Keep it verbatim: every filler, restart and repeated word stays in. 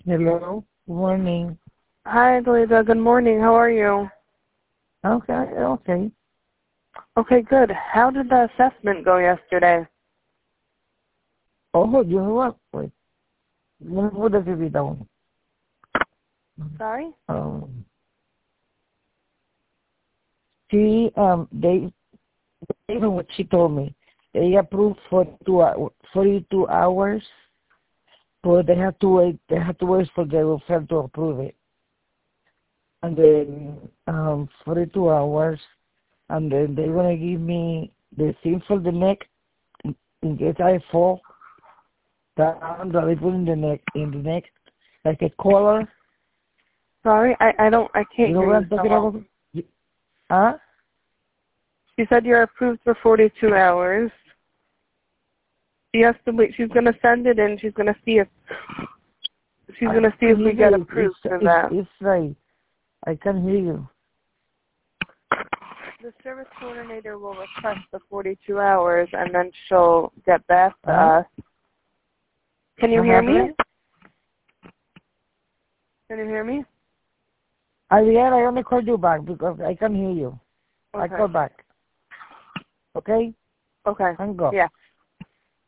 Hello. Good morning. Hi, Delita. Good morning. How are you? Okay, okay. Okay, good. How did the assessment go yesterday? Oh, you know what? Wait. Let me put the T V down. Sorry? Um, she, um, they, even what she told me, they approved for two, hou- forty-two hours, but they have to wait, they have to wait for the referral to approve it. And then, um, forty-two hours, and then they're going to give me the thing for the neck in in case I fall. The arm that they put in the neck, in the neck, like a collar. Sorry, I, I don't, I can't You know hear what you I'm so talking well. about? You- Huh? She said you're approved for forty-two hours. She has to wait. She's going to send it in. She's going to see if, she's going to see if Can we you get hear? It's, approved for it's, that. it's like, I can hear you. The service coordinator will request the forty-two hours, and then she'll get back to Huh? us. Can you What hear me? happened? Can you hear me? Ariel, I only called you back because I can hear you. I Okay. call back. Okay? Okay. Hang up. Yeah.